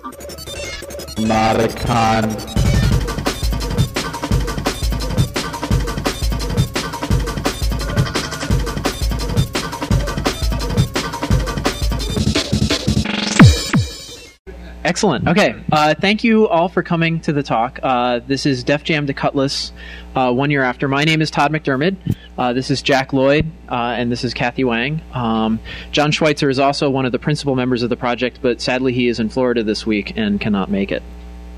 Nauticon. Excellent. Okay. Thank you all for coming to the talk. This is Def Jam to Cutlass 1 year after. My name is Todd McDermott. This is Jack Lloyd, and this is Kathy Wang. John Schweitzer is also one of the principal members of the project, but sadly he is in Florida this week and cannot make it.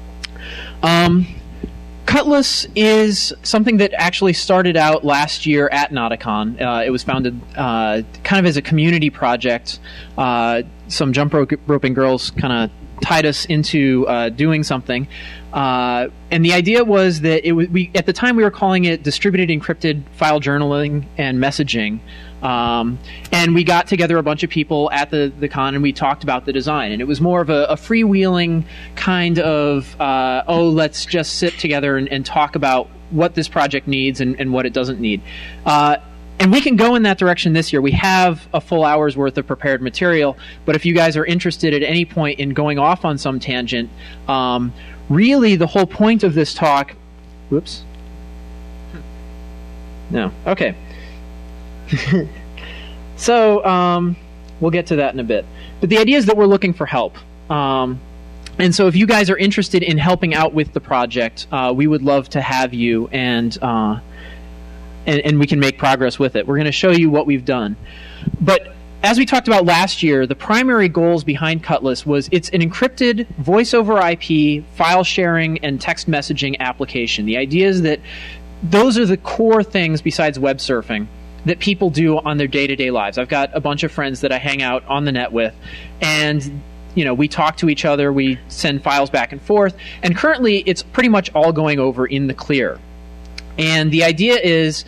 Cutlass is something that actually started out last year at Nauticon. It was founded kind of as a community project. Some jump roping girls kind of tied us into doing something, and the idea was that at the time we were calling it distributed encrypted file journaling and messaging, and we got together a bunch of people at the con and we talked about the design, and it was more of a freewheeling kind of let's just sit together and talk about what this project needs and what it doesn't need. And we can go in that direction this year. We have a full hour's worth of prepared material, but if you guys are interested at any point in going off on some tangent, really the whole point of this talk... Whoops. No. Okay. So, we'll get to that in a bit. But the idea is that we're looking for help. And so if you guys are interested in helping out with the project, we would love to have you, and we can make progress with it. We're going to show you what we've done. But as we talked about last year, the primary goals behind Cutlass was it's an encrypted voice over IP, file sharing, and text messaging application. The idea is that those are the core things besides web surfing that people do on their day-to-day lives. I've got a bunch of friends that I hang out on the net with, and we talk to each other, we send files back and forth, and currently it's pretty much all going over in the clear. And the idea is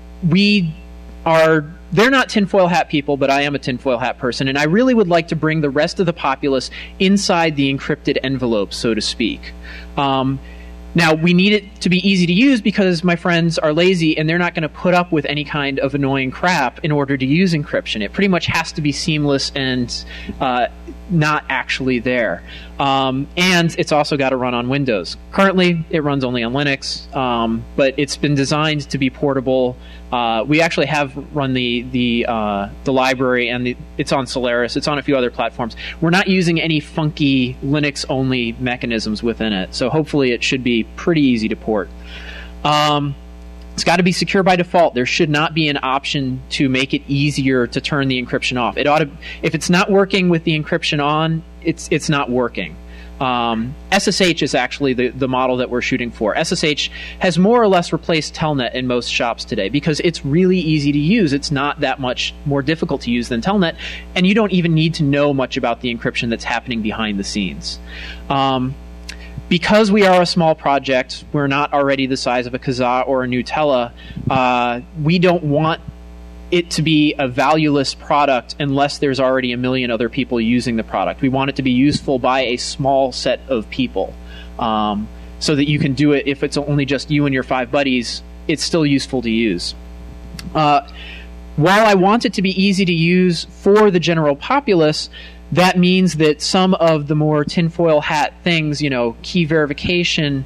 they're not tinfoil hat people, but I am a tinfoil hat person, and I really would like to bring the rest of the populace inside the encrypted envelope, so to speak. Now, we need it to be easy to use because my friends are lazy and they're not going to put up with any kind of annoying crap in order to use encryption. It pretty much has to be seamless and not actually there. And it's also got to run on Windows. Currently, it runs only on Linux, but it's been designed to be portable. We actually have run the library, and it's on Solaris. It's on a few other platforms. We're not using any funky Linux-only mechanisms within it, so hopefully it should be pretty easy to port. It's got to be secure by default. There should not be an option to make it easier to turn the encryption off. If it's not working with the encryption on, it's not working. SSH is actually the model that we're shooting for. SSH has more or less replaced Telnet in most shops today because it's really easy to use. It's not that much more difficult to use than Telnet, and you don't even need to know much about the encryption that's happening behind the scenes. Because we are a small project, we're not already the size of a Kazaa or a Gnutella, we don't want it to be a valueless product unless there's already a million other people using the product. We want it to be useful by a small set of people, so that you can do it. If it's only just you and your 5 buddies, it's still useful to use. While I want it to be easy to use for the general populace, that means that some of the more tinfoil hat things, key verification,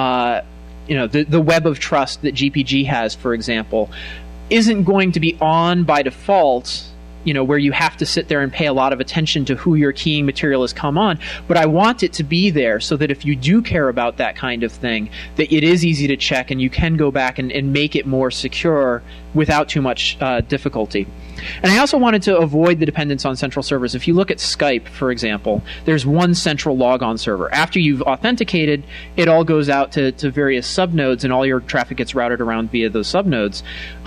the web of trust that GPG has, for example, isn't going to be on by default, where you have to sit there and pay a lot of attention to who your keying material has come on. But I want it to be there so that if you do care about that kind of thing, that it is easy to check and you can go back and make it more secure without too much difficulty. And I also wanted to avoid the dependence on central servers. If you look at Skype, for example, there's one central logon server. After you've authenticated, it all goes out to various subnodes, and all your traffic gets routed around via those subnodes.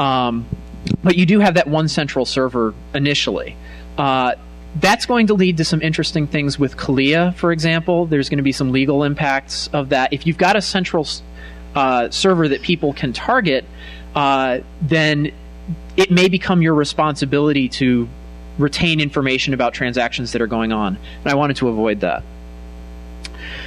But you do have that one central server initially. That's going to lead to some interesting things with CALIA, for example. There's going to be some legal impacts of that. If you've got a central server that people can target, then it may become your responsibility to retain information about transactions that are going on. And I wanted to avoid that.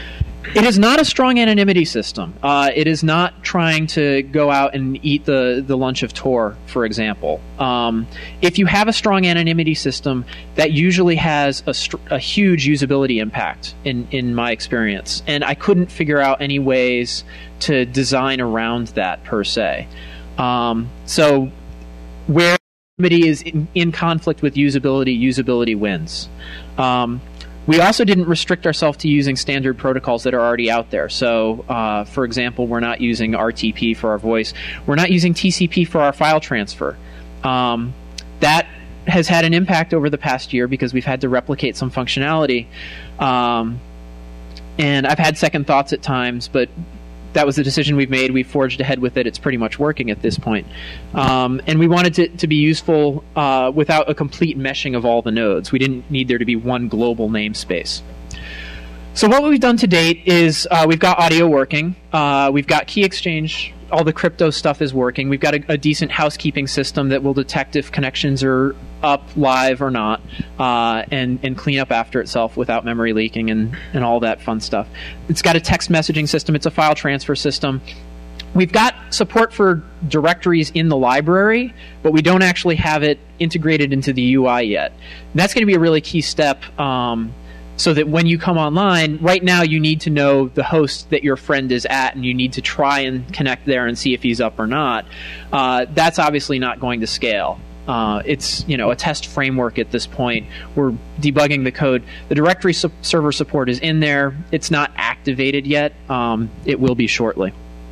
It is not a strong anonymity system. It is not trying to go out and eat the lunch of Tor, for example. If you have a strong anonymity system, that usually has a huge usability impact in my experience. And I couldn't figure out any ways to design around that per se. So where anonymity is in conflict with usability, usability wins. We also didn't restrict ourselves to using standard protocols that are already out there. So, for example, we're not using RTP for our voice. We're not using TCP for our file transfer. That has had an impact over the past year because we've had to replicate some functionality. And I've had second thoughts at times, but that was the decision we've made. We forged ahead with it. It's pretty much working at this point. And we wanted it to be useful without a complete meshing of all the nodes. We didn't need there to be one global namespace. So what we've done to date is we've got audio working. We've got key exchange. All the crypto stuff is working. We've got a decent housekeeping system that will detect if connections are up live or not, and clean up after itself without memory leaking and all that fun stuff. It's got a text messaging system. It's a file transfer system. We've got support for directories in the library, but we don't actually have it integrated into the UI yet. And that's going to be a really key step, so that when you come online, right now you need to know the host that your friend is at, and you need to try and connect there and see if he's up or not. That's obviously not going to scale. It's a test framework at this point. We're debugging the code. The directory server support is in there. It's not activated yet. It will be shortly.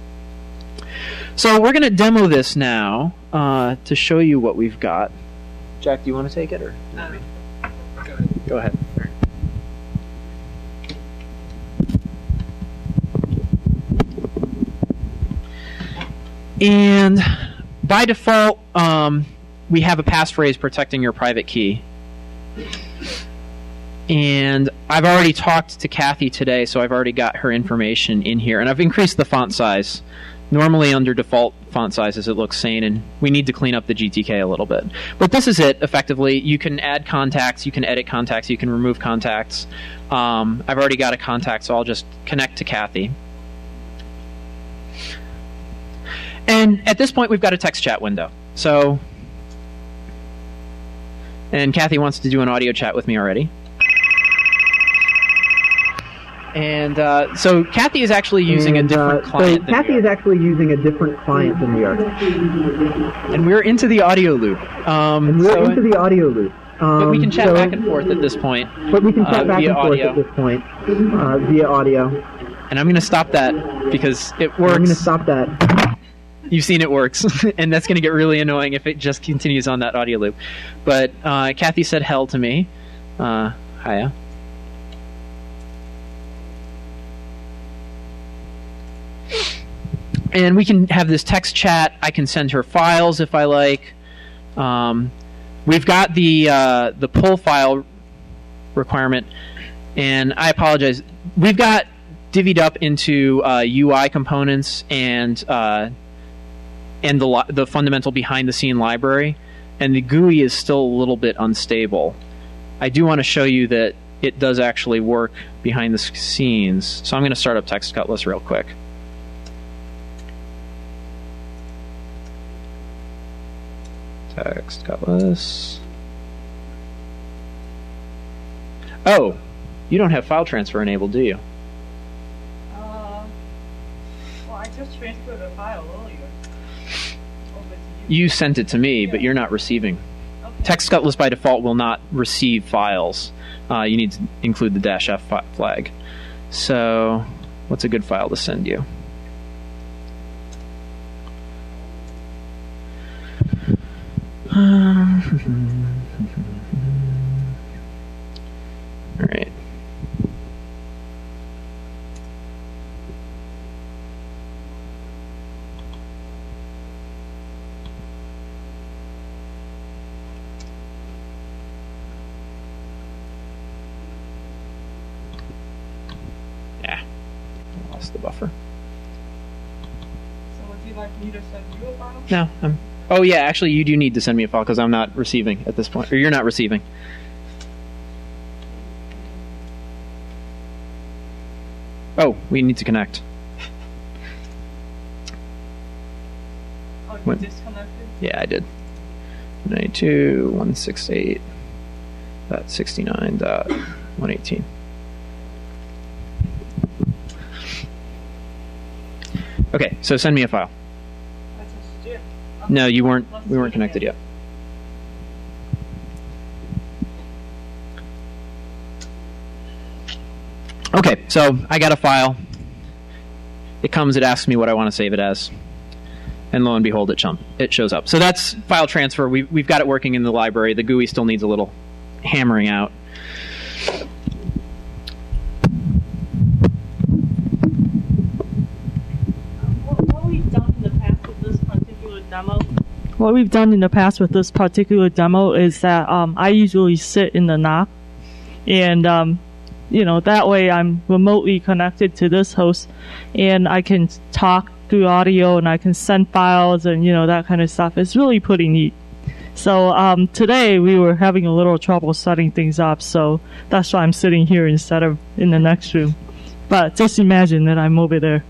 So we're going to demo this now to show you what we've got. Jack, do you want to take it or? Go ahead. And by default, we have a passphrase protecting your private key. And I've already talked to Kathy today, so I've already got her information in here. And I've increased the font size. Normally under default font sizes it looks sane, and we need to clean up the GTK a little bit. But this is it, effectively. You can add contacts, you can edit contacts, you can remove contacts. I've already got a contact, so I'll just connect to Kathy. And at this point, we've got a text chat window. And Kathy wants to do an audio chat with me already. And so Kathy is actually using a different client. Than we are. And we're into the audio loop. But we can chat back and forth at this point. Via audio. And I'm going to stop that because it works. You've seen it works, and that's going to get really annoying if it just continues on that audio loop. But Kathy said hell to me. Hiya. And we can have this text chat. I can send her files if I like. We've got the pull file requirement, and I apologize. We've got divvied up into UI components and the fundamental behind-the-scene library, and the GUI is still a little bit unstable. I do want to show you that it does actually work behind the scenes, so I'm going to start up Text Cutlass real quick. Text Cutlass. Oh, you don't have file transfer enabled, do you? Well, I just transferred a file earlier. You sent it to me, but you're not receiving. Okay. Text Cutlass by default will not receive files. You need to include the -F flag. So, what's a good file to send you? All right. The buffer. So would you like me to send you a file? No. Oh yeah, actually you do need to send me a file because I'm not receiving at this point. Or you're not receiving. Oh, we need to connect. Oh, you What? disconnected? Yeah, I did. 92.168.69.118. Okay, so send me a file. I just did. No, you weren't. Let's We do weren't it connected again. yet. Okay, so I got a file. It comes. It asks me what I want to save it as, and lo and behold, it shows up. So that's file transfer. We've got it working in the library. The GUI still needs a little hammering out. What we've done in the past with this particular demo. What we've done in the past with this particular demo is that I usually sit in the NOC, and that way I'm remotely connected to this host, and I can talk through audio, and I can send files, and that kind of stuff. It's really pretty neat. So today we were having a little trouble setting things up, so that's why I'm sitting here instead of in the next room. But just imagine that I'm over there.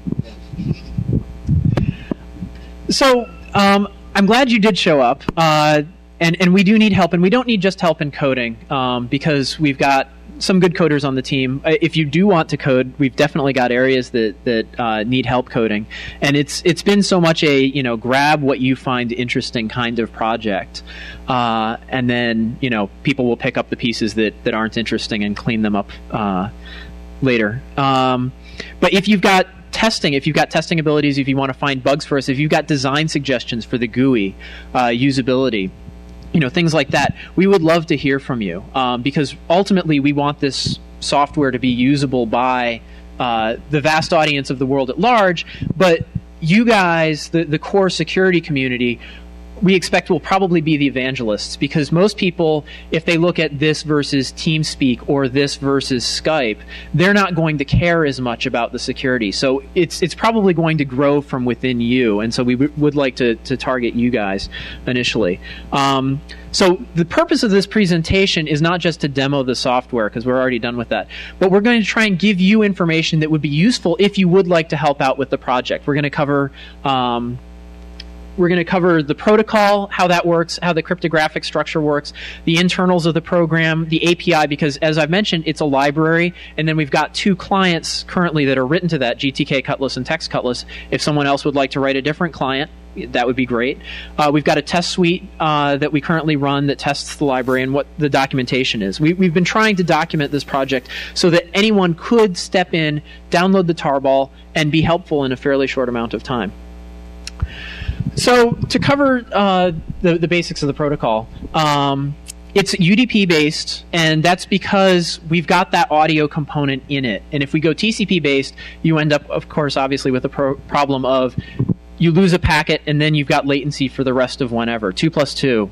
So I'm glad you did show up, and we do need help, and we don't need just help in coding because we've got some good coders on the team. If you do want to code, we've definitely got areas that need help coding, and it's been so much a grab what you find interesting kind of project, and then people will pick up the pieces that aren't interesting and clean them up later. But if you've got testing abilities, if you want to find bugs for us, if you've got design suggestions for the GUI, usability, things like that, we would love to hear from you because ultimately we want this software to be usable by the vast audience of the world at large, but you guys, the core security community, we expect will probably be the evangelists, because most people, if they look at this versus TeamSpeak or this versus Skype, they're not going to care as much about the security. So it's probably going to grow from within you, and so we would like to target you guys initially. So the purpose of this presentation is not just to demo the software, because we're already done with that, but we're going to try and give you information that would be useful if you would like to help out with the project. We're going to cover the protocol, how that works, how the cryptographic structure works, the internals of the program, the API, because as I've mentioned, it's a library, and then we've got 2 clients currently that are written to that, GTK Cutlass and Text Cutlass. If someone else would like to write a different client, that would be great. We've got a test suite that we currently run that tests the library and what the documentation is. We've been trying to document this project so that anyone could step in, download the tarball, and be helpful in a fairly short amount of time. So to cover the basics of the protocol, it's UDP-based, and that's because we've got that audio component in it. And if we go TCP-based, you end up, of course, obviously with the problem of you lose a packet, and then you've got latency for the rest of whenever. 2 + 2,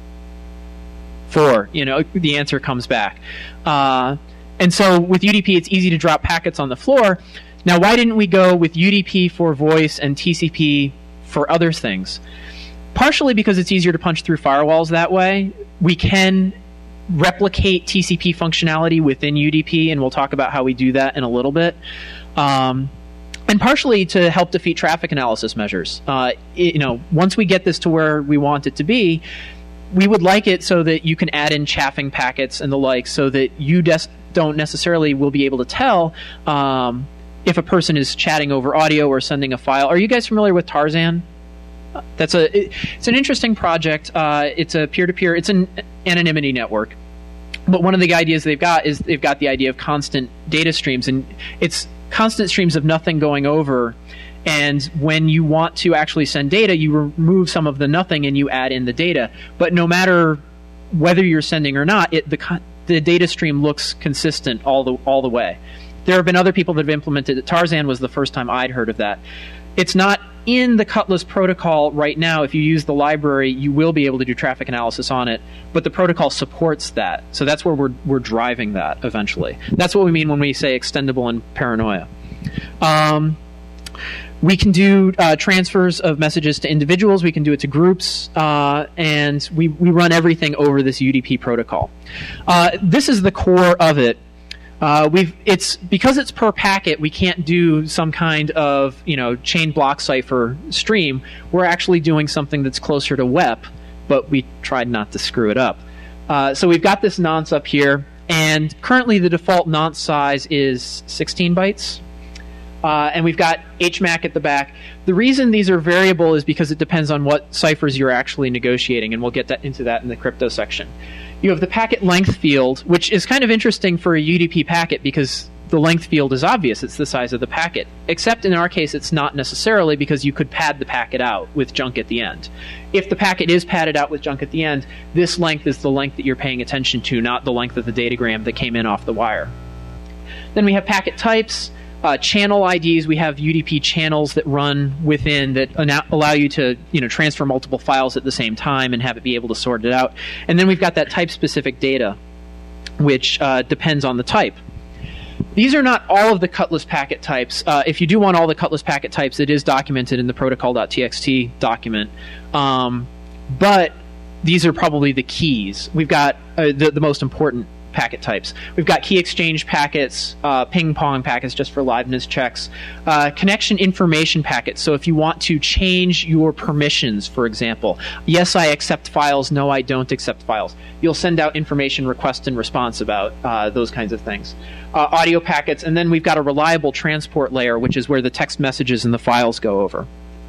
4. The answer comes back. And so with UDP, it's easy to drop packets on the floor. Now, why didn't we go with UDP for voice and TCP for other things? Partially because it's easier to punch through firewalls that way. We can replicate TCP functionality within UDP, and we'll talk about how we do that in a little bit. And partially to help defeat traffic analysis measures. Once we get this to where we want it to be, we would like it so that you can add in chaffing packets and the like, so that you don't necessarily will be able to tell if a person is chatting over audio or sending a file. Are you guys familiar with Tarzan? It's an interesting project. It's a peer-to-peer. It's an anonymity network. But one of the ideas they've got is they've got the idea of constant data streams, and it's constant streams of nothing going over. And when you want to actually send data, you remove some of the nothing and you add in the data. But no matter whether you're sending or not, the data stream looks consistent all the way. There have been other people that have implemented it. Tarzan was the first time I'd heard of that. It's not in the Cutlass protocol right now. If you use the library, you will be able to do traffic analysis on it, but the protocol supports that. So that's where we're driving that eventually. That's what we mean when we say extendable and paranoia. We can do transfers of messages to individuals. We can do it to groups, and we run everything over this UDP protocol. This is the core of it. It's because it's per packet. We can't do some kind of chain block cipher stream. We're actually doing something that's closer to WEP, but we tried not to screw it up. So we've got this nonce up here, and currently the default nonce size is 16 bytes. And we've got HMAC at the back. The reason these are variable is because it depends on what ciphers you're actually negotiating, and we'll get into that in the crypto section. You have the packet length field, which is kind of interesting for a UDP packet because the length field is obvious. It's the size of the packet. Except in our case, it's not necessarily, because you could pad the packet out with junk at the end. If the packet is padded out with junk at the end, this length is the length that you're paying attention to, not the length of the datagram that came in off the wire. Then we have packet types. Channel IDs, we have UDP channels that run within that allow you to transfer multiple files at the same time and have it be able to sort it out. And then we've got that type-specific data, which depends on the type. These are not all of the Cutlass packet types. If you do want all the Cutlass packet types, it is documented in the protocol.txt document. But these are probably the keys. We've got the most important packet types. We've got key exchange packets, ping pong packets just for liveness checks, connection information packets. So if you want to change your permissions, for example, yes, I accept files, no, I don't accept files, you'll send out information request and response about those kinds of things. Audio packets, and then we've got a reliable transport layer, which is where the text messages and the files go over.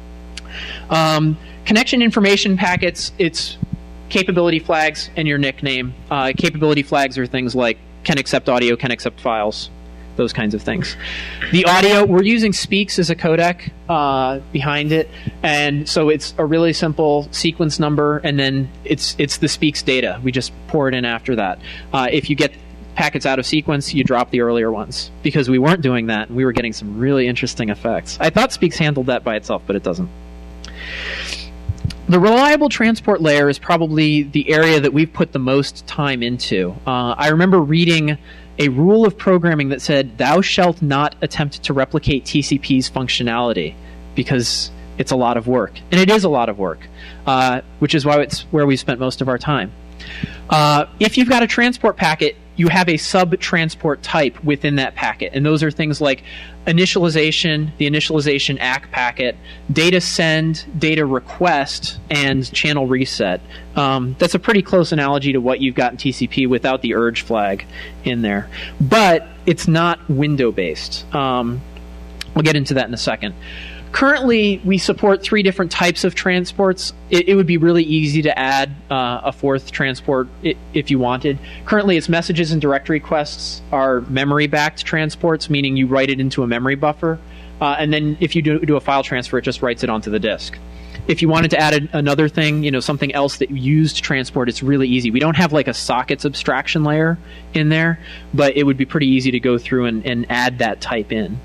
Connection information packets, it's capability flags and your nickname. Capability flags are things like can accept audio, can accept files, those kinds of things. The audio, we're using Speaks as a codec behind it, and so it's a really simple sequence number, and then it's the Speaks data. We just pour it in after that. If you get packets out of sequence, you drop the earlier ones, because we weren't doing that, and we were getting some really interesting effects. I thought Speaks handled that by itself, but it doesn't. The reliable transport layer is probably the area that we've put the most time into. I remember reading a rule of programming that said, "Thou shalt not attempt to replicate TCP's functionality," because it's a lot of work. And it is a lot of work, which is why it's where we spent most of our time. If you've got a transport packet, you have a sub-transport type within that packet. And those are things like initialization, the initialization ACK packet, data send, data request, and channel reset. That's a pretty close analogy to what you've got in TCP without the urge flag in there. But it's not window-based. We'll get into that in a second. Currently, we support 3 different types of transports. It would be really easy to add a 4th transport if you wanted. Currently, it's messages and direct requests are memory-backed transports, meaning you write it into a memory buffer. And then if you do a file transfer, it just writes it onto the disk. If you wanted to add another thing, something else that used transport, it's really easy. We don't have like a sockets abstraction layer in there, but it would be pretty easy to go through and add that type in.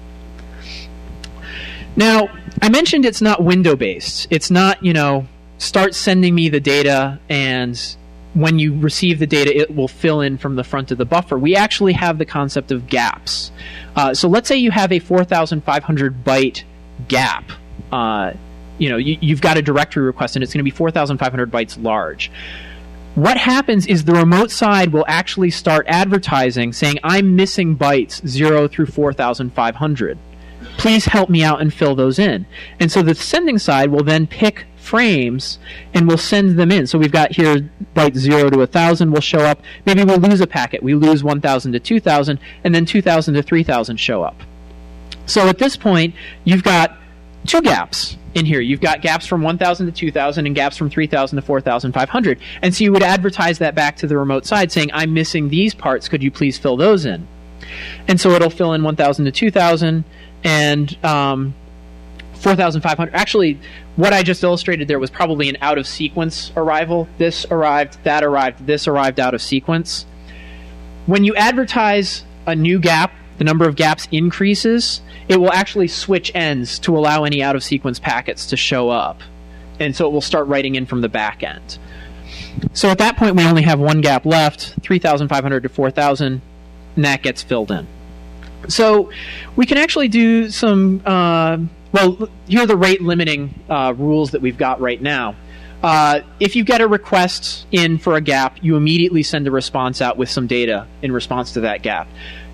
Now, I mentioned it's not window-based. It's not, start sending me the data, and when you receive the data, it will fill in from the front of the buffer. We actually have the concept of gaps. So let's say you have a 4,500 byte gap. You've got a directory request, and it's going to be 4,500 bytes large. What happens is the remote side will actually start advertising, saying, "I'm missing bytes 0 through 4,500. Please help me out and fill those in." And so the sending side will then pick frames and we'll send them in. So we've got here bytes 0 to 1,000 will show up. Maybe we'll lose a packet. We lose 1,000 to 2,000, and then 2,000 to 3,000 show up. So at this point, you've got 2 gaps in here. You've got gaps from 1,000 to 2,000 and gaps from 3,000 to 4,500. And so you would advertise that back to the remote side saying, "I'm missing these parts. Could you please fill those in?" And so it'll fill in 1,000 to 2,000. And 4,500. Actually, what I just illustrated there was probably an out-of-sequence arrival. This arrived, that arrived, this arrived out of sequence. When you advertise a new gap, the number of gaps increases. It will actually switch ends to allow any out-of-sequence packets to show up. And so it will start writing in from the back end. So at that point, we only have 1 gap left, 3,500 to 4,000, and that gets filled in. So we can actually do some, here are the rate limiting rules that we've got right now. If you get a request in for a gap, you immediately send a response out with some data in response to that gap.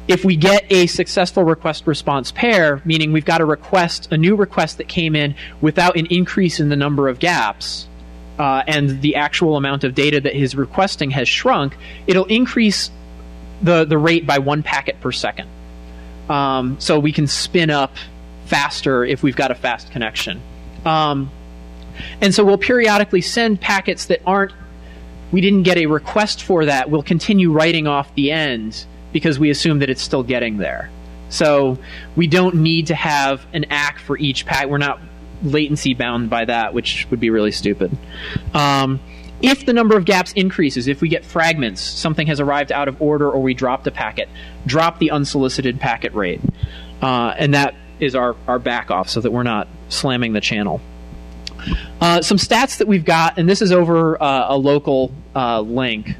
If we get a successful request-response pair, meaning we've got a new request that came in without an increase in the number of gaps, and the actual amount of data that his requesting has shrunk, it'll increase the rate by 1 packet per second. So we can spin up faster if we've got a fast connection. And so we'll periodically send packets that we didn't get a request for that. We'll continue writing off the end because we assume that it's still getting there. So we don't need to have an ACK for each packet. We're not latency bound by that, which would be really stupid. If the number of gaps increases, if we get fragments, something has arrived out of order or we dropped a packet, drop the unsolicited packet rate. And that is our back off so that we're not slamming the channel. Some stats that we've got, and this is over a local link.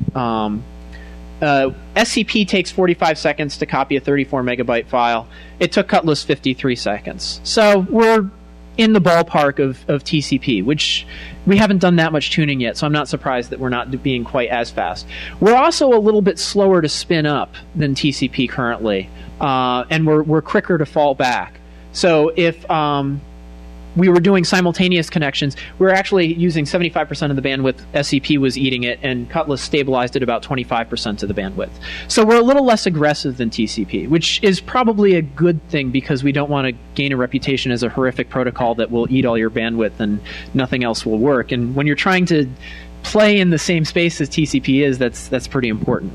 SCP takes 45 seconds to copy a 34 megabyte file. It took Cutlass 53 seconds. So we're in the ballpark of TCP, which we haven't done that much tuning yet, so I'm not surprised that we're not being quite as fast. We're also a little bit slower to spin up than TCP currently, and we're quicker to fall back. So if we were doing simultaneous connections, we were actually using 75% of the bandwidth. SCP was eating it, and Cutlass stabilized at about 25% of the bandwidth. So we're a little less aggressive than TCP, which is probably a good thing because we don't want to gain a reputation as a horrific protocol that will eat all your bandwidth and nothing else will work. And when you're trying to play in the same space as TCP is, that's pretty important.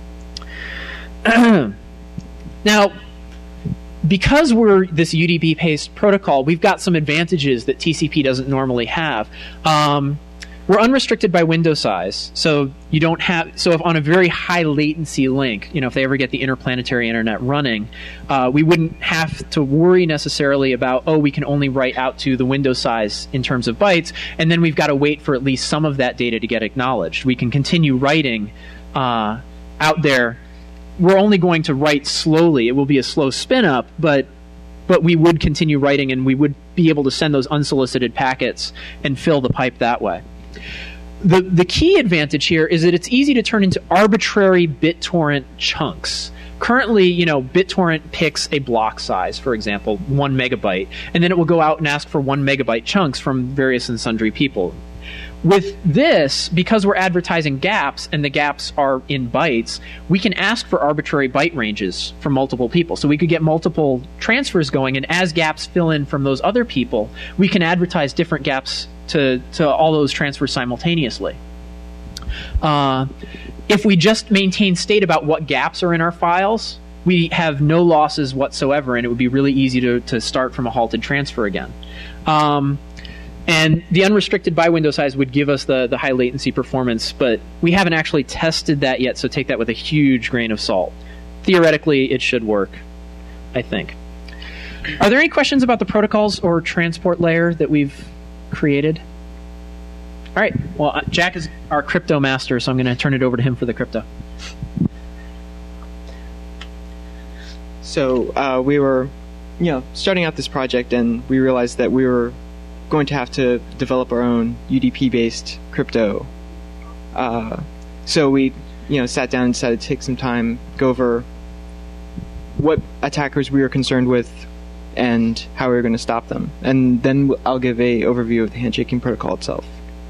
Now, because we're this UDP-based protocol, we've got some advantages that TCP doesn't normally have. We're unrestricted by window size, so you don't have. So if on a very high latency link, if they ever get the interplanetary internet running, we wouldn't have to worry necessarily about we can only write out to the window size in terms of bytes, and then we've got to wait for at least some of that data to get acknowledged. We can continue writing out there. We're only going to write slowly. It will be a slow spin up, but we would continue writing, and we would be able to send those unsolicited packets and fill the pipe that way. The key advantage here is that it's easy to turn into arbitrary BitTorrent chunks. Currently, BitTorrent picks a block size, for example, 1 megabyte, and then it will go out and ask for 1 megabyte chunks from various and sundry people. With this, because we're advertising gaps and the gaps are in bytes, we can ask for arbitrary byte ranges from multiple people. So we could get multiple transfers going, and as gaps fill in from those other people, we can advertise different gaps to all those transfers simultaneously. If we just maintain state about what gaps are in our files, we have no losses whatsoever, and it would be really easy to start from a halted transfer again. And the unrestricted by window size would give us the high latency performance, but we haven't actually tested that yet, so take that with a huge grain of salt. Theoretically, it should work, I think. Are there any questions about the protocols or transport layer that we've created? All right. Well, Jack is our crypto master, so I'm going to turn it over to him for the crypto. So we were, starting out this project, and we realized that we were going to have to develop our own UDP-based crypto. So we, sat down and decided to take some time, go over what attackers we were concerned with and how we were going to stop them. And then I'll give an overview of the handshaking protocol itself.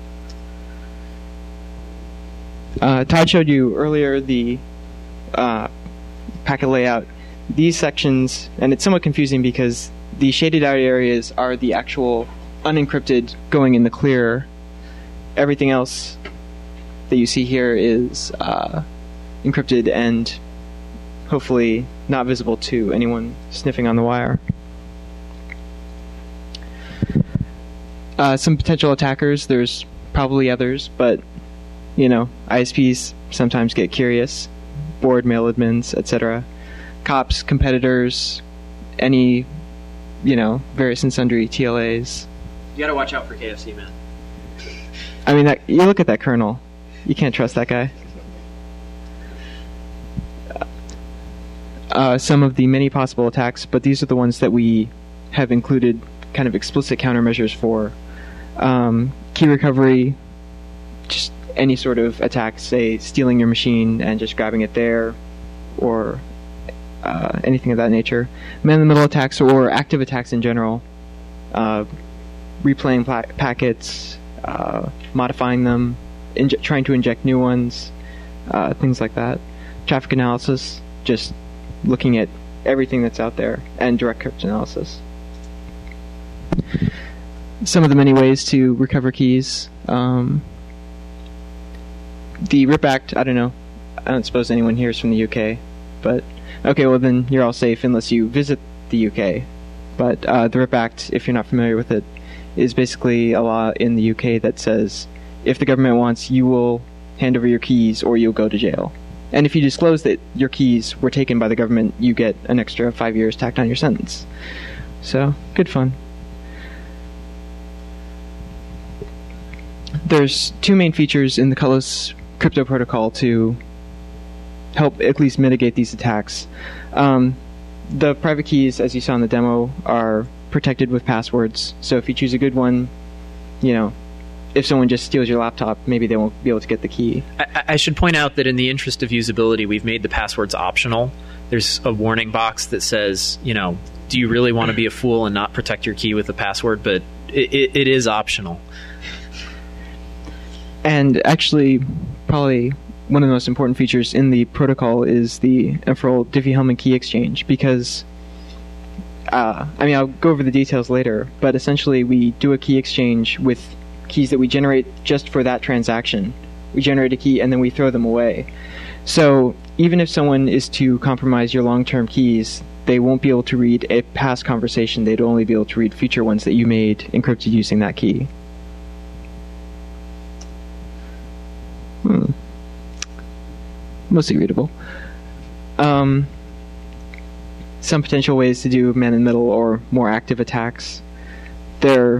Todd showed you earlier the packet layout. These sections, and it's somewhat confusing because the shaded out areas are the actual unencrypted going in the clear. Everything else that you see here is encrypted and hopefully not visible to anyone sniffing on the wire. Some potential attackers, there's probably others, but ISPs sometimes get curious, board mail admins, etc. Cops, competitors, any various and sundry TLAs. You gotta watch out for KFC, man. I mean, you look at that kernel. You can't trust that guy. Some of the many possible attacks, but these are the ones that we have included kind of explicit countermeasures for. Key recovery, just any sort of attack, say stealing your machine and just grabbing it there, or anything of that nature. Man-in-the-middle attacks or active attacks in general, replaying packets, modifying them, trying to inject new ones, things like that. Traffic analysis, just looking at everything that's out there, and direct cryptanalysis. Some of the many ways to recover keys. The RIP Act, I don't know. I don't suppose anyone here is from the UK, but okay, well then you're all safe unless you visit the UK. But the RIP Act, if you're not familiar with it, is basically a law in the UK that says if the government wants, you will hand over your keys or you'll go to jail. And if you disclose that your keys were taken by the government, you get an extra 5 years tacked on your sentence. So, good fun. There's two main features in the Cutlass crypto protocol to help at least mitigate these attacks. The private keys, as you saw in the demo, are protected with passwords. So if you choose a good one, you know, if someone just steals your laptop, maybe they won't be able to get the key. I should point out that in the interest of usability, we've made the passwords optional. There's a warning box that says, you know, do you really want to be a fool and not protect your key with a password? But it is optional. And actually, probably one of the most important features in the protocol is the Emperor Diffie-Hellman key exchange, because I'll go over the details later, but essentially we do a key exchange with keys that we generate just for that transaction. We generate a key and then we throw them away. So even if someone is to compromise your long-term keys, they won't be able to read a past conversation. They'd only be able to read future ones that you made encrypted using that key. Mostly readable. Some potential ways to do man-in-the-middle or more active attacks. They're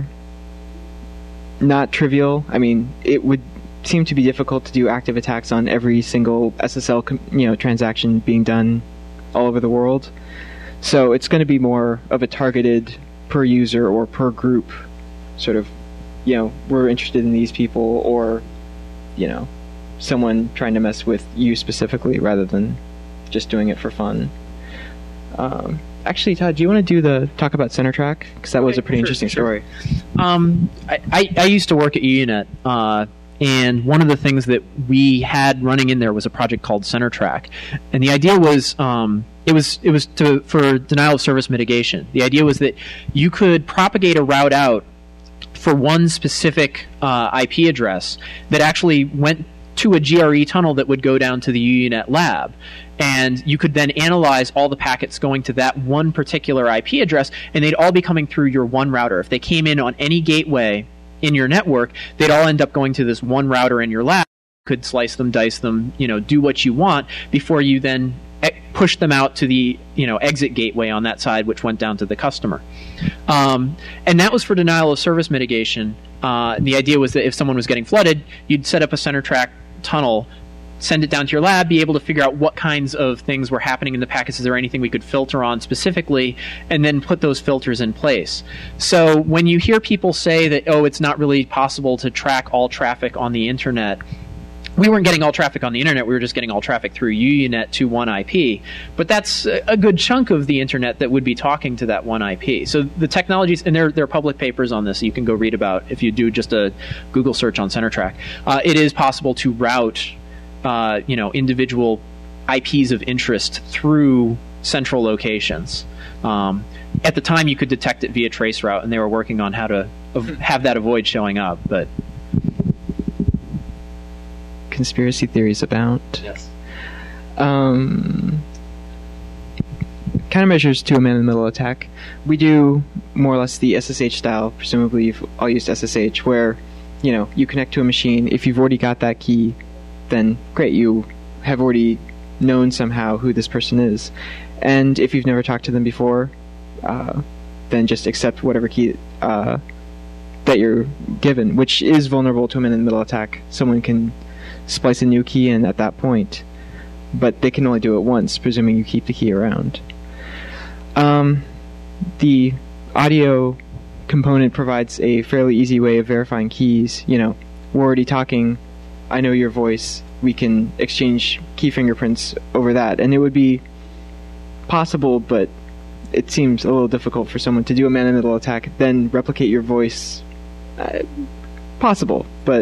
not trivial. I mean, it would seem to be difficult to do active attacks on every single SSL transaction being done all over the world. So it's going to be more of a targeted per user or per group sort of, we're interested in these people, or, someone trying to mess with you specifically rather than just doing it for fun. Actually, Todd, do you want to talk about CenterTrack? Because that was a pretty interesting story. I used to work at UUNet, and one of the things that we had running in there was a project called CenterTrack, and the idea was it was for denial of service mitigation. The idea was that you could propagate a route out for one specific IP address that actually went to a GRE tunnel that would go down to the UUNet lab. And you could then analyze all the packets going to that one particular IP address, and they'd all be coming through your one router. If they came in on any gateway in your network, they'd all end up going to this one router in your lab. You could slice them, dice them, do what you want before you then push them out to the exit gateway on that side, which went down to the customer. And that was for denial of service mitigation. The idea was that if someone was getting flooded, you'd set up a CenterTrack tunnel, send it down to your lab, be able to figure out what kinds of things were happening in the packets. Is there anything we could filter on specifically? And then put those filters in place. So when you hear people say that, it's not really possible to track all traffic on the internet, we weren't getting all traffic on the internet, we were just getting all traffic through UUNet to one IP. But that's a good chunk of the internet that would be talking to that one IP. So the technologies, and there are public papers on this you can go read about if you do just a Google search on CenterTrack. It is possible to route individual IPs of interest through central locations. At the time, you could detect it via traceroute, and they were working on how to have that avoid showing up. But conspiracy theories abound. Yes. Countermeasures to a man-in-the-middle attack. We do more or less the SSH style. Presumably, you've all used SSH, where you connect to a machine. If you've already got that key, then great, you have already known somehow who this person is. And if you've never talked to them before, then just accept whatever key that you're given, which is vulnerable to a man-in-the-middle attack. Someone can splice a new key in at that point, but they can only do it once, presuming you keep the key around. The audio component provides a fairly easy way of verifying keys. We're already talking, I know your voice, we can exchange key fingerprints over that, and it would be possible, but it seems a little difficult for someone to do a man-in-the-middle attack, then replicate your voice. Possible, but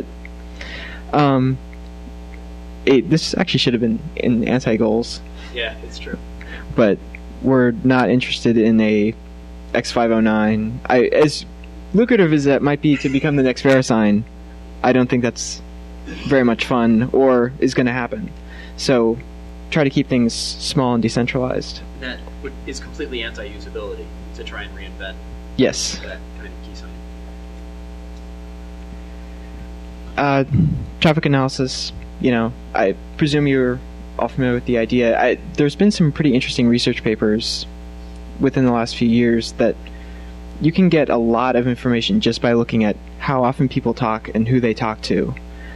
this actually should have been in anti-goals. Yeah, it's true. But we're not interested in a X509. As lucrative as that might be to become the next VeriSign, I don't think that's very much fun or is going to happen. So try to keep things small and decentralized. That is completely anti-usability to try and reinvent Yes. that kind of key sign. Traffic analysis, I presume you're all familiar with the idea. There's been some pretty interesting research papers within the last few years that you can get a lot of information just by looking at how often people talk and who they talk to.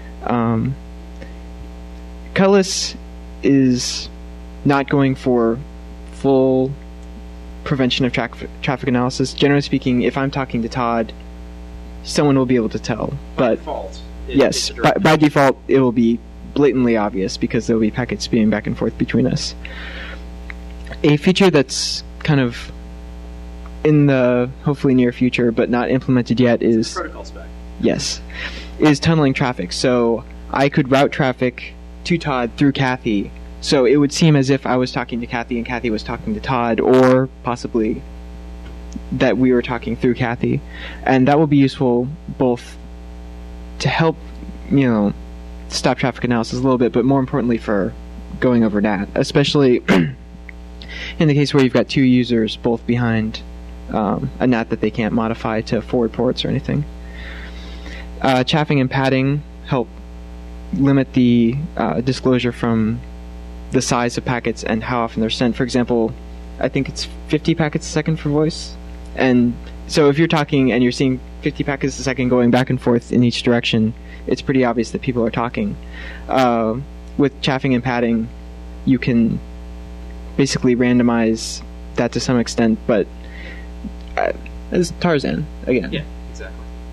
Cutlass is not going for full prevention of traffic analysis. Generally speaking, if I'm talking to Todd, someone will be able to tell. By But default. yes, by default, it will be blatantly obvious because there will be packets beaming back and forth between us. A feature that's kind of in the hopefully near future but not implemented yet is protocol spec. Yes, is tunneling traffic. So I could route traffic to Todd through Kathy, so it would seem as if I was talking to Kathy and Kathy was talking to Todd, or possibly that we were talking through Kathy. And that will be useful both to help, stop traffic analysis a little bit, but more importantly for going over NAT, especially in the case where you've got two users both behind a NAT that they can't modify to forward ports or anything. Chaffing and padding help limit the disclosure from the size of packets and how often they're sent. For example, I think it's 50 packets a second for voice. And so if you're talking and you're seeing 50 packets a second going back and forth in each direction, it's pretty obvious that people are talking. With chaffing and padding, you can basically randomize that to some extent, but as Tarzan, again. Yeah, exactly.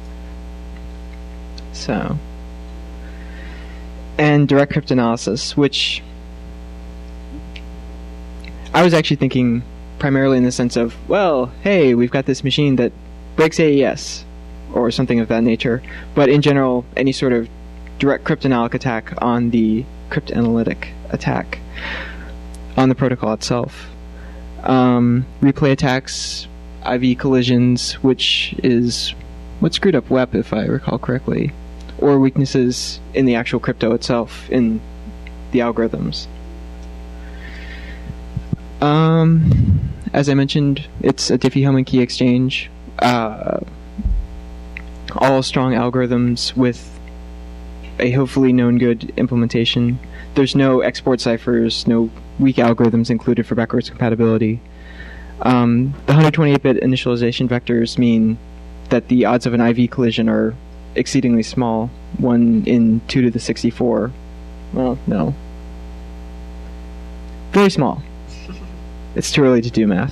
So, and direct cryptanalysis, which I was actually thinking primarily in the sense of, well, hey, we've got this machine that breaks AES, or something of that nature. But in general, any sort of direct cryptanalytic attack on the cryptanalytic attack on the protocol itself. Replay attacks, IV collisions, which is what screwed up WEP, if I recall correctly, or weaknesses in the actual crypto itself, in the algorithms. As I mentioned, it's a Diffie-Hellman key exchange. All strong algorithms with a hopefully known good implementation. There's no export ciphers, no weak algorithms included for backwards compatibility. The 128-bit initialization vectors mean that the odds of an IV collision are exceedingly small, 1 in 2 to the 64. Well, no. Very small. It's too early to do math.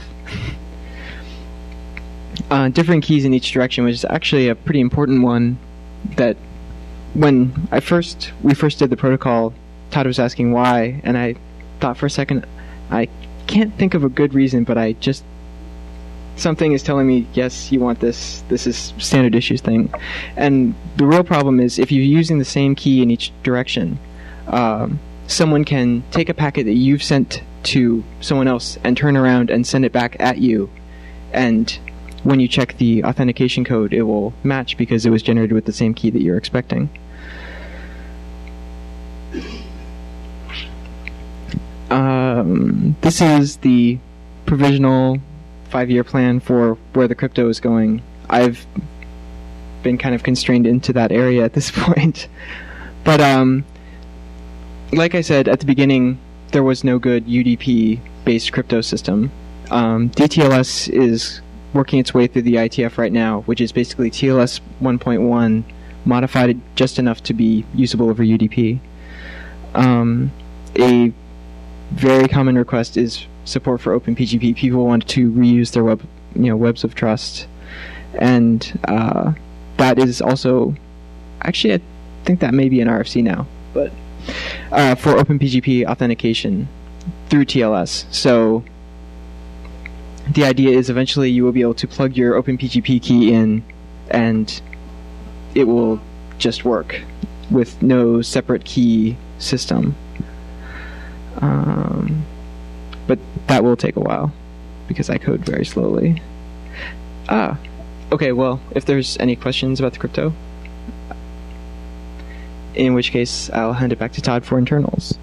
Different keys in each direction, which is actually a pretty important one, that when we first did the protocol, Todd was asking why, and I thought for a second, I can't think of a good reason, but something is telling me, yes, you want this is standard issues thing. And the real problem is, if you're using the same key in each direction, someone can take a packet that you've sent to someone else and turn around and send it back at you, and when you check the authentication code, it will match because it was generated with the same key that you're expecting. This is the provisional 5-year plan for where the crypto is going. I've been kind of constrained into that area at this point. But like I said at the beginning, there was no good UDP-based crypto system. DTLS is working its way through the ITF right now, which is basically TLS 1.1 modified just enough to be usable over UDP. A very common request is support for OpenPGP. People want to reuse their webs of trust, and that is also actually, I think that may be an RFC now, but for OpenPGP authentication through TLS. So the idea is eventually you will be able to plug your OpenPGP key in, and it will just work with no separate key system. But that will take a while because I code very slowly. Okay, well, if there's any questions about the crypto, in which case I'll hand it back to Todd for internals.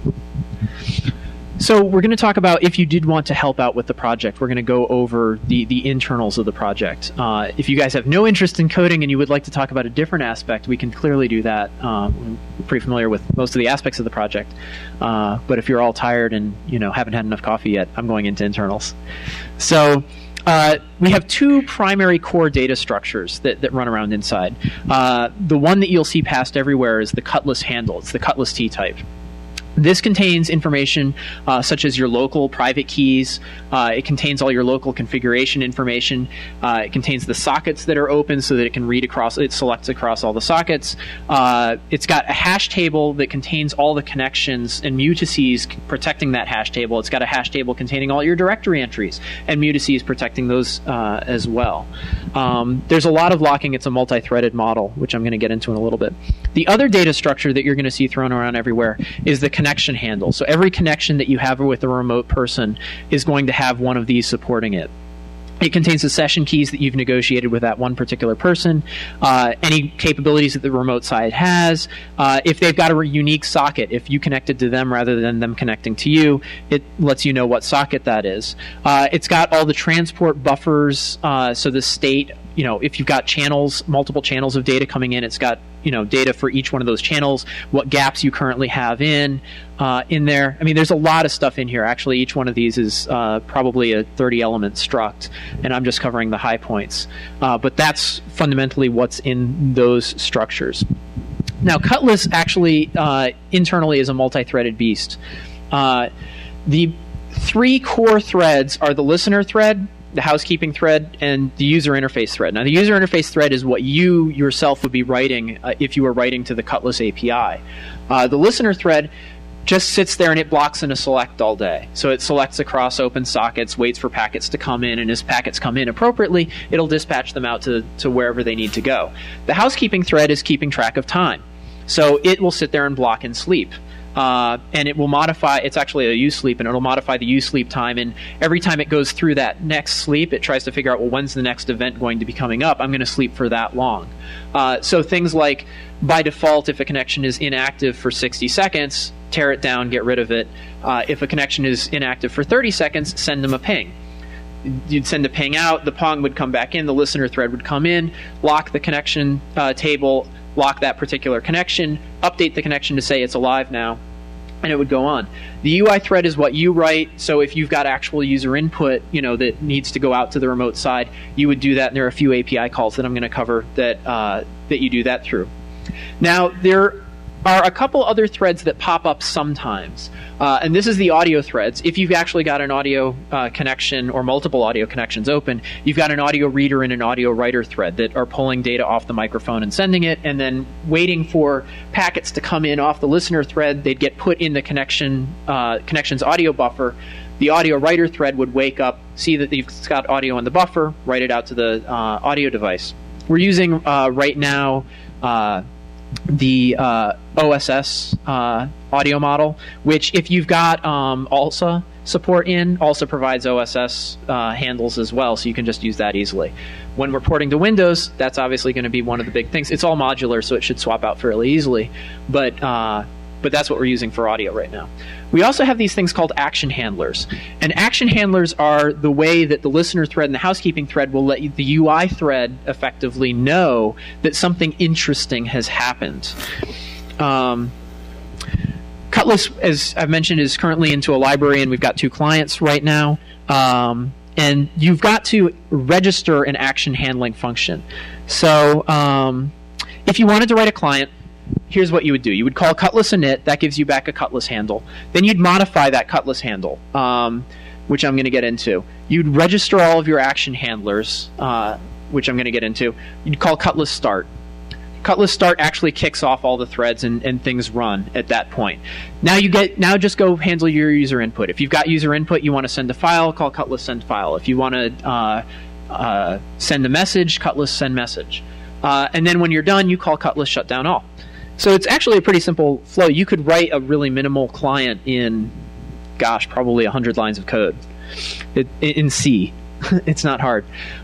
So we're going to talk about, if you did want to help out with the project, we're going to go over the internals of the project. If you guys have no interest in coding and you would like to talk about a different aspect, we can clearly do that. We're pretty familiar with most of the aspects of the project. But if you're all tired and haven't had enough coffee yet, I'm going into internals. So we have two primary core data structures that run around inside. The one that you'll see passed everywhere is the Cutlass handle. It's the Cutlass T type. This contains information such as your local private keys. It contains all your local configuration information. It contains the sockets that are open so that it can read across. It selects across all the sockets. It's got a hash table that contains all the connections and mutices protecting that hash table. It's got a hash table containing all your directory entries and mutices protecting those as well. There's a lot of locking. It's a multi-threaded model, which I'm going to get into in a little bit. The other data structure that you're going to see thrown around everywhere is the connection handle. So every connection that you have with a remote person is going to have one of these supporting it. It contains the session keys that you've negotiated with that one particular person, any capabilities that the remote side has. If they've got a unique socket, if you connected to them rather than them connecting to you, it lets you know what socket that is. It's got all the transport buffers, so the state, if you've got channels, multiple channels of data coming in, it's got data for each one of those channels, what gaps you currently have in there. I mean, there's a lot of stuff in here. Actually, each one of these is probably a 30-element struct, and I'm just covering the high points. But that's fundamentally what's in those structures. Now, Cutlass actually internally is a multi-threaded beast. The three core threads are the listener thread, the housekeeping thread, and the user interface thread. Now, the user interface thread is what you yourself would be writing if you were writing to the Cutlass API. The listener thread just sits there and it blocks in a select all day. So it selects across open sockets, waits for packets to come in, and as packets come in appropriately, it'll dispatch them out to wherever they need to go. The housekeeping thread is keeping track of time. So it will sit there and block and sleep. And it will modify, it's actually a U-sleep, and it'll modify the U-sleep time, and every time it goes through that next sleep, it tries to figure out, well, when's the next event going to be coming up? I'm going to sleep for that long. So things like, by default, if a connection is inactive for 60 seconds, tear it down, get rid of it. If a connection is inactive for 30 seconds, send them a ping. You'd send a ping out, the pong would come back in, the listener thread would come in, lock the connection table, lock that particular connection, update the connection to say it's alive now, and it would go on. The UI thread is what you write, so if you've got actual user input, that needs to go out to the remote side, you would do that, and there are a few API calls that I'm going to cover that you do that through. Now, there are a couple other threads that pop up sometimes, and this is the audio threads. If you've actually got an audio connection or multiple audio connections open, you've got an audio reader and an audio writer thread that are pulling data off the microphone and sending it, and then waiting for packets to come in off the listener thread. They'd get put in the connection's audio buffer. The audio writer thread would wake up, see that it's got audio in the buffer, write it out to the audio device. We're using right now the OSS audio model, which if you've got ALSA support in, ALSA provides OSS handles as well, so you can just use that easily. When we're porting to Windows, that's obviously going to be one of the big things. It's all modular, so it should swap out fairly easily, but that's what we're using for audio right now. We also have these things called action handlers. And action handlers are the way that the listener thread and the housekeeping thread will let the UI thread effectively know that something interesting has happened. Cutlass, as I've mentioned, is currently into a library, and we've got 2 clients right now. And you've got to register an action handling function. So if you wanted to write a client, here's what you would do. You would call Cutlass init. That gives you back a Cutlass handle. Then you'd modify that Cutlass handle, which I'm going to get into. You'd register all of your action handlers, which I'm going to get into. You'd call Cutlass start. Cutlass Start actually kicks off all the threads and things run at that point. Now just go handle your user input. If you've got user input, you want to send a file, call Cutlass Send File. If you want to send a message, Cutlass Send Message. And then when you're done, you call Cutlass Shut Down All. So it's actually a pretty simple flow. You could write a really minimal client in, probably 100 lines of code in C. It's not hard.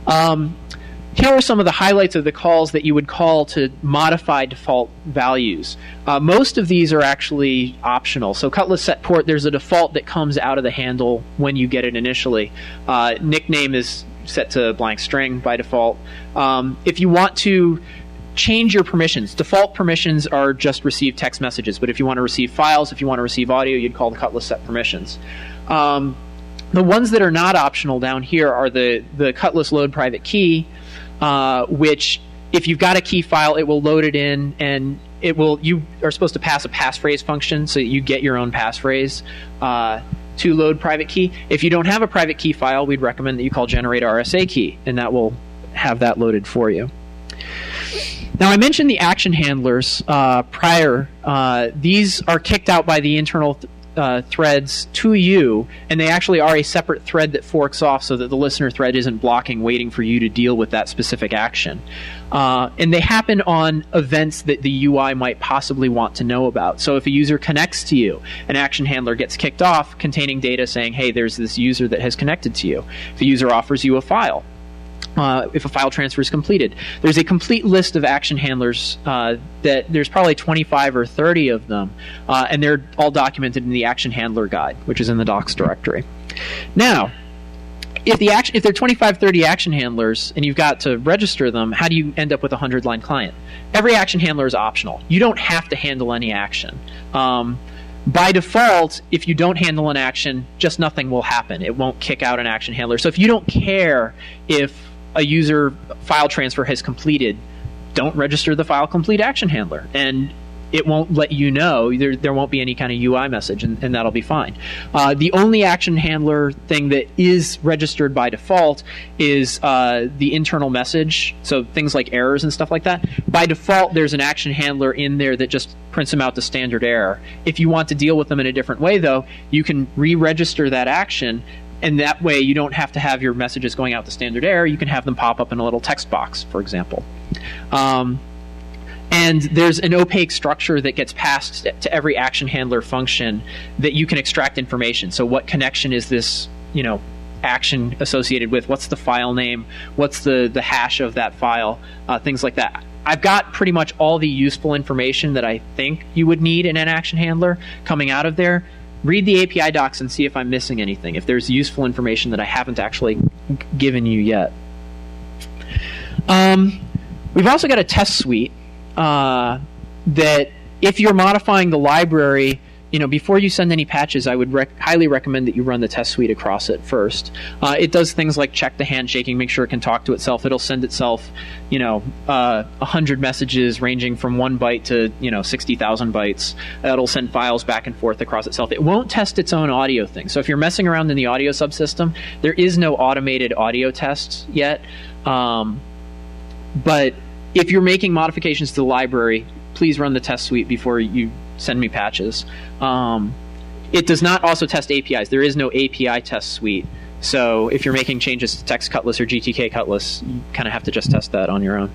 Here are some of the highlights of the calls that you would call to modify default values. Most of these are actually optional. So Cutlass Set Port, there's a default that comes out of the handle when you get it initially. Nickname is set to blank string by default. If you want to change your permissions, default permissions are just receive text messages. But if you want to receive files, if you want to receive audio, you'd call the Cutlass Set Permissions. The ones that are not optional down here are the Cutlass Load Private Key, which if you've got a key file, it will load it in, and you are supposed to pass a passphrase function, so you get your own passphrase to load private key. If you don't have a private key file, we'd recommend that you call generate RSA key, and that will have that loaded for you. Now, I mentioned the action handlers prior. These are kicked out by the internal threads to you, and they actually are a separate thread that forks off so that the listener thread isn't blocking, waiting for you to deal with that specific action. And they happen on events that the UI might possibly want to know about. So if a user connects to you, an action handler gets kicked off containing data saying, hey, there's this user that has connected to you. If a user offers you a file, if a file transfer is completed. There's a complete list of action handlers that there's probably 25 or 30 of them, and they're all documented in the action handler guide, which is in the docs directory. Now, if there are 25, 30 action handlers and you've got to register them, how do you end up with a 100-line client? Every action handler is optional. You don't have to handle any action. By default, if you don't handle an action, just nothing will happen. It won't kick out an action handler. So if you don't care if a user file transfer has completed, don't register the file complete action handler, and it won't let you know. There won't be any kind of UI message, and that'll be fine. The only action handler thing that is registered by default is the internal message, so things like errors and stuff like that. By default, there's an action handler in there that just prints them out to standard error. If you want to deal with them in a different way, though, you can re-register that action, and that way you don't have to have your messages going out to standard error. You can have them pop up in a little text box, for example. And there's an opaque structure that gets passed to every action handler function that you can extract information. So what connection is this, action associated with? What's the file name? What's the hash of that file? Things like that. I've got pretty much all the useful information that I think you would need in an action handler coming out of there. Read the API docs and see if I'm missing anything, if there's useful information that I haven't actually given you yet. We've also got a test suite that if you're modifying the library, before you send any patches, I would highly recommend that you run the test suite across it first. It does things like check the handshaking, make sure it can talk to itself. It'll send itself, 100 messages ranging from 1 byte to, 60,000 bytes. It'll send files back and forth across itself. It won't test its own audio thing. So if you're messing around in the audio subsystem, there is no automated audio tests yet. But if you're making modifications to the library, please run the test suite before you send me patches. It does not also test APIs. There is no API test suite. So if you're making changes to Text Cutlass or GTK Cutlass, you kind of have to just test that on your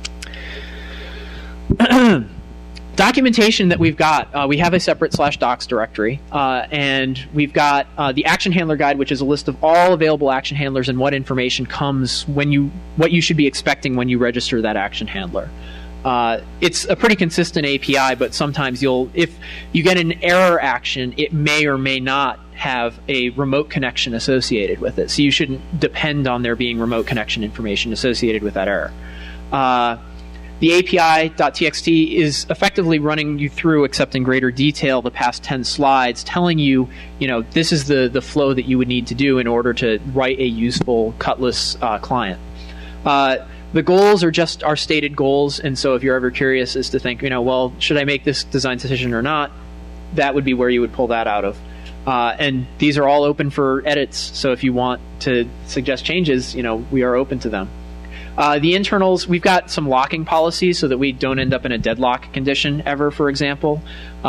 own. Documentation that we've got, we have a separate /docs directory, and we've got the action handler guide, which is a list of all available action handlers and what information comes what you should be expecting when you register that action handler. It's a pretty consistent API, but sometimes if you get an error action, it may or may not have a remote connection associated with it. So you shouldn't depend on there being remote connection information associated with that error. The API.txt is effectively running you through, except in greater detail, the past 10 slides, telling you, this is the flow that you would need to do in order to write a useful Cutlass client. The goals are just our stated goals, and so if you're ever curious as to think, should I make this design decision or not, that would be where you would pull that out of. And these are all open for edits, so if you want to suggest changes, we are open to them. The internals, we've got some locking policies so that we don't end up in a deadlock condition ever, for example.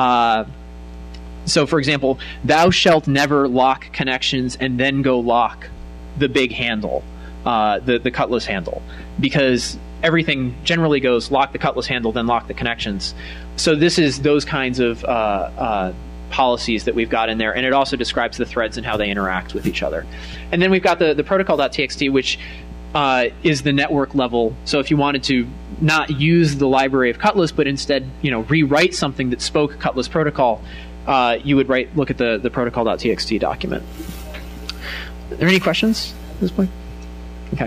So, for example, thou shalt never lock connections and then go lock the big handle, the Cutlass handle, because everything generally goes lock the Cutlass handle, then lock the connections. So this is those kinds of policies that we've got in there, and it also describes the threads and how they interact with each other. And then we've got the protocol.txt, which is the network level. So if you wanted to not use the library of Cutlass, but instead rewrite something that spoke Cutlass protocol, you would look at the protocol.txt document. Are there any questions at this point? Okay.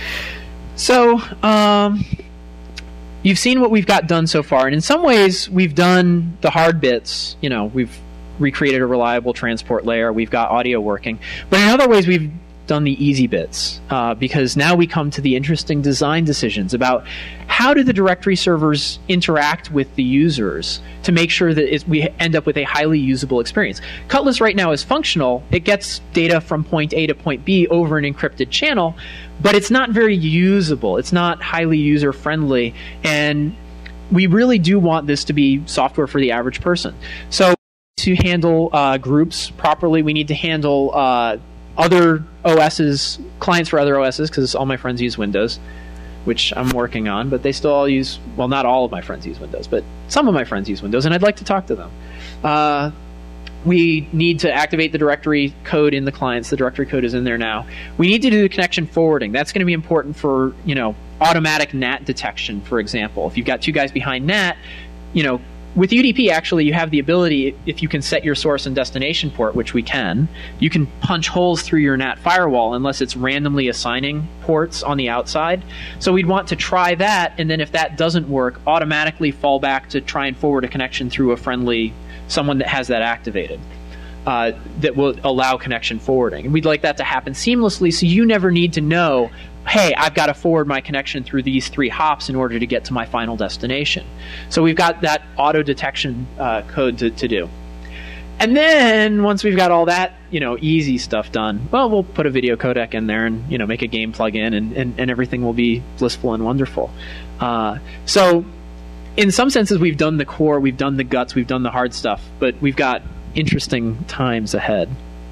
So you've seen what we've got done so far, and in some ways we've done the hard bits. We've recreated a reliable transport layer, we've got audio working, but in other ways we've done the easy bits, because now we come to the interesting design decisions about how do the directory servers interact with the users to make sure that we end up with a highly usable experience. Cutlass right now is functional. It gets data from point A to point B over an encrypted channel, but it's not very usable. It's not highly user-friendly, and we really do want this to be software for the average person. So to handle groups properly, we need to handle other OSs, clients for other OSs, because all my friends use Windows, which I'm working on, but they still all use, well, not all of my friends use Windows, but some of my friends use Windows, and I'd like to talk to them. We need to activate the directory code in the clients. The directory code is in there now. We need to do the connection forwarding. That's going to be important for, automatic NAT detection, for example. If you've got two guys behind NAT, with UDP, actually, you have the ability, if you can set your source and destination port, which we can, you can punch holes through your NAT firewall unless it's randomly assigning ports on the outside. So we'd want to try that, and then if that doesn't work, automatically fall back to try and forward a connection through someone that has that activated, that will allow connection forwarding. And we'd like that to happen seamlessly, so you never need to know, hey, I've got to forward my connection through these 3 hops in order to get to my final destination. So we've got that auto detection code to do. And then once we've got all that, easy stuff done, well, we'll put a video codec in there and, make a game plugin, and everything will be blissful and wonderful. So in some senses, we've done the core, we've done the guts, we've done the hard stuff, but we've got interesting times ahead.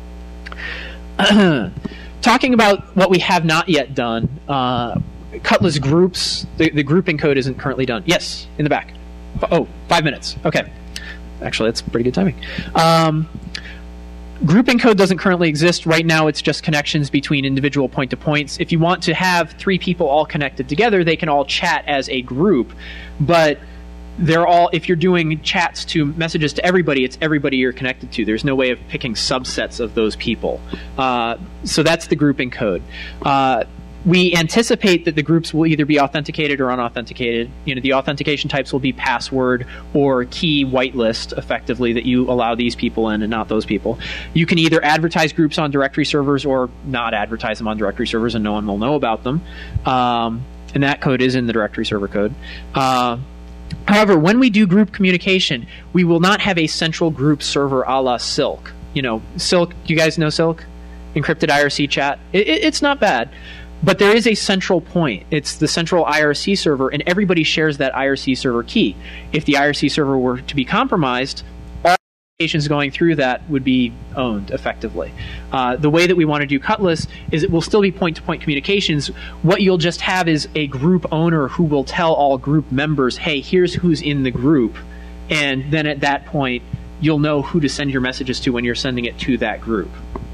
Talking about what we have not yet done, Cutlass groups, the grouping code isn't currently done. Yes, in the back. 5 minutes. Okay. Actually, that's pretty good timing. Grouping code doesn't currently exist. Right now, it's just connections between individual point-to-points. If you want to have 3 people all connected together, they can all chat as a group, but if you're doing chats to messages to everybody, it's everybody you're connected to. There's no way of picking subsets of those people. So that's the grouping code. We anticipate that the groups will either be authenticated or unauthenticated. The authentication types will be password or key whitelist, effectively, that you allow these people in and not those people. You can either advertise groups on directory servers or not advertise them on directory servers, and no one will know about them. And that code is in the directory server code. However, when we do group communication, we will not have a central group server a la Silk. Silk, do you guys know Silk? Encrypted IRC chat. It's not bad, but there is a central point. It's the central IRC server, and everybody shares that IRC server key. If the IRC server were to be compromised, all applications going through that would be owned effectively. The way that we want to do Cutlass is it will still be point-to-point communications. What you'll just have is a group owner who will tell all group members, hey, here's who's in the group. And then at that point, you'll know who to send your messages to when you're sending it to that group.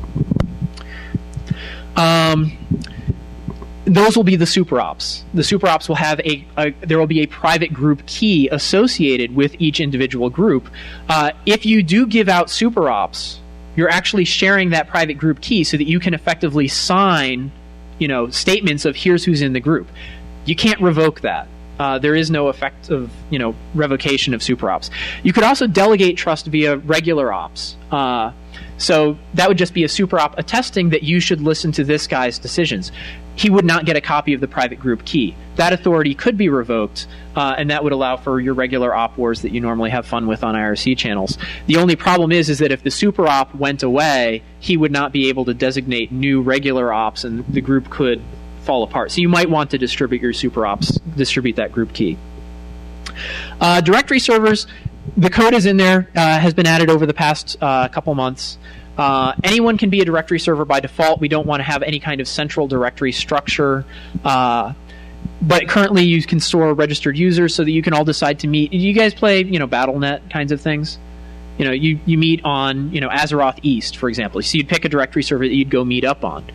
Those will be the superops. The superops will have there will be a private group key associated with each individual group. If you do give out superops, you're actually sharing that private group key so that you can effectively sign, statements of here's who's in the group. You can't revoke that. There is no effect of, revocation of superops. You could also delegate trust via regular ops. So that would just be a superop attesting that you should listen to this guy's decisions. He would not get a copy of the private group key. That authority could be revoked, and that would allow for your regular op wars that you normally have fun with on IRC channels. The only problem is that if the superop went away, he would not be able to designate new regular ops, and the group could fall apart. So you might want to distribute your superops, distribute that group key. Directory servers, the code is in there, has been added over the past couple months. Anyone can be a directory server by default. We don't want to have any kind of central directory structure. But currently you can store registered users so that you can all decide to meet. You guys play, BattleNet kinds of things? You meet on, Azeroth East, for example. So you'd pick a directory server that you'd go meet up on.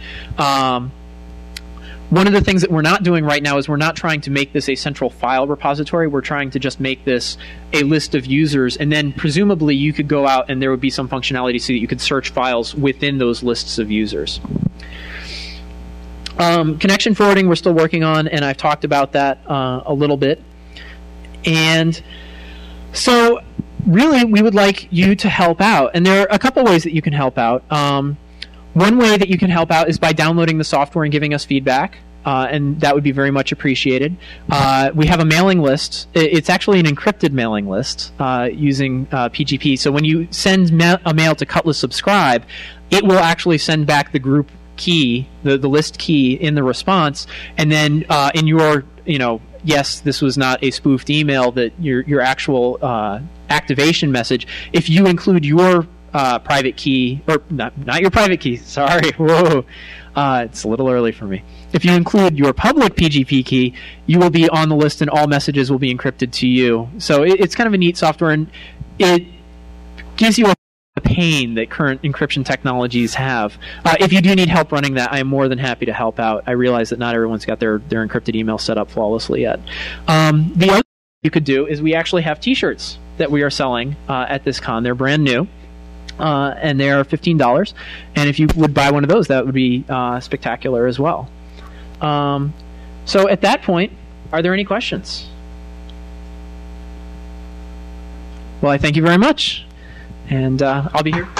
One of the things that we're not doing right now is we're not trying to make this a central file repository. We're trying to just make this a list of users, and then presumably you could go out and there would be some functionality so that you could search files within those lists of users. Connection forwarding we're still working on, and I've talked about that a little bit. And so really we would like you to help out, and there are a couple ways that you can help out. One way that you can help out is by downloading the software and giving us feedback, and that would be very much appreciated. We have a mailing list. It's actually an encrypted mailing list using PGP. So when you send a mail to Cutlass Subscribe, it will actually send back the group key, the list key in the response, and then in your, yes, this was not a spoofed email, that your actual activation message, if you include your private key, or not your private key, sorry, whoa, it's a little early for me. If you include your public PGP key, you will be on the list and all messages will be encrypted to you. So it's kind of a neat software, and it gives you a pain that current encryption technologies have. If you do need help running that, I am more than happy to help out. I realize that not everyone's got their encrypted email set up flawlessly yet. The other thing you could do is we actually have t-shirts that we are selling at this con. They're brand new. And they are $15. And if you would buy one of those, that would be spectacular as well. So at that point, are there any questions? Well, I thank you very much. And I'll be here.